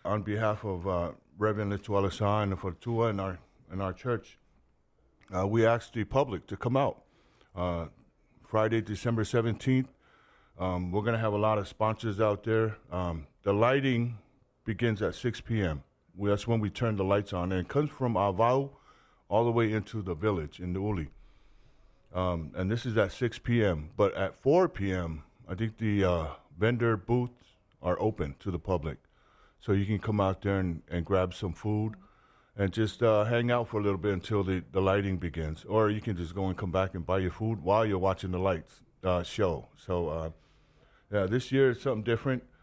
on behalf of Reverend Lituala Sa and Fortua and our church, we asked the public to come out. Friday, December 17th, we're going to have a lot of sponsors out there. The lighting begins at 6 p.m. That's when we turn the lights on. And it comes from Avao all the way into the village in the Uli. And this is at 6 p.m. But at 4 p.m., I think the vendor booths are open to the public. So you can come out there and grab some food and just hang out for a little bit until the lighting begins. Or you can just go and come back and buy your food while you're watching the lights show. So, yeah, this year is something different.